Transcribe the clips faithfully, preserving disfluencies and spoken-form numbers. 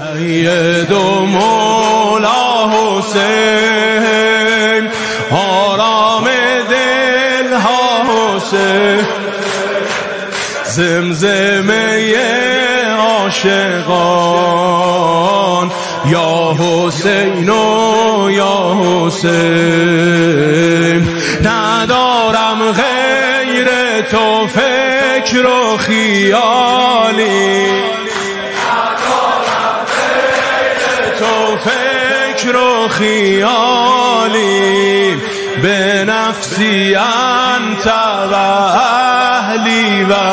سید و مولا حسین آرام دل ها حسین زمزمه عاشقان یا حسین و یا حسین ندارم غیر تو فکر و خیالی ندارم غیر تو فکر و خیالی به نفسی انت و اهلی و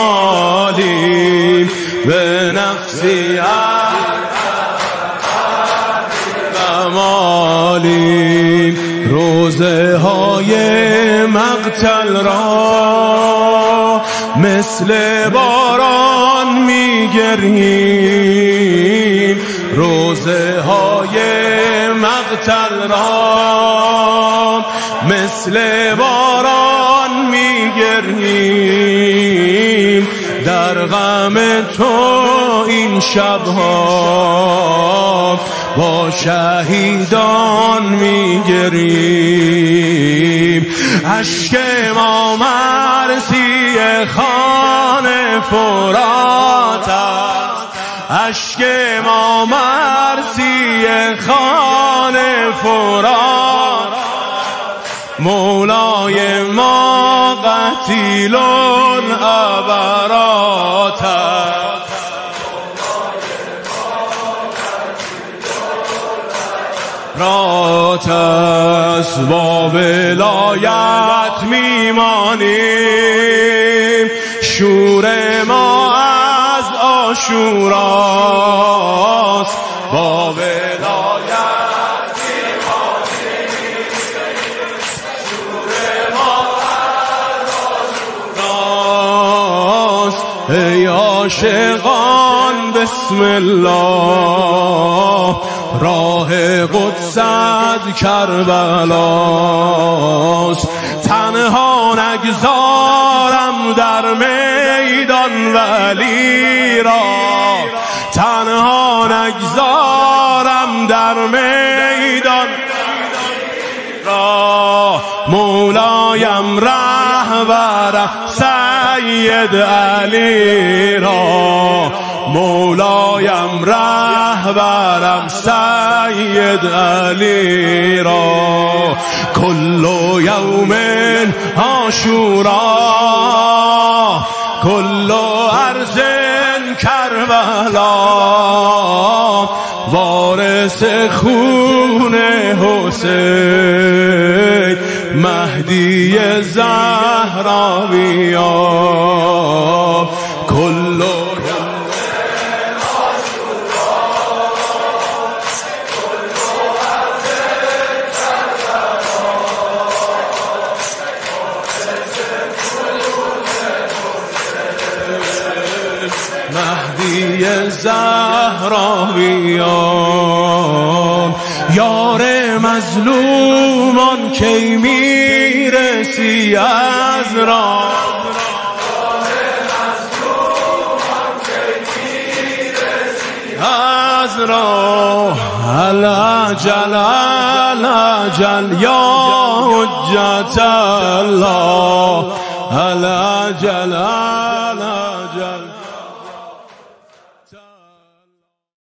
مالی به نفسی انت و مالی روزه های مقتل را مثل باران میگریم روزه های مقتل را مثل باران میگریم در غم تو این شبها با شهیدان میگریم اشک ما مرسی خان فرات است اشک ما مرسی خان فرات مولای ما قتیل العبرات رات است با ولایت میمانیم شور ما از عاشوراست با ولایت میمانیم شور ما از عاشوراست ای عاشقان بسم الله راه قدس از کربلاست تنها نگذارم در میدان ولی را تنها نگذارم در میدان را مولایم رهبرم سید علی را مولایم رهبرم سید علی را کل یوم عاشورا کل ارض کربلا وارث خون حسین مهدی زهراویا کل مهدی زهراویان یار مظلومان کی میرسی از را از را العجل العجل یا حجت الله العجل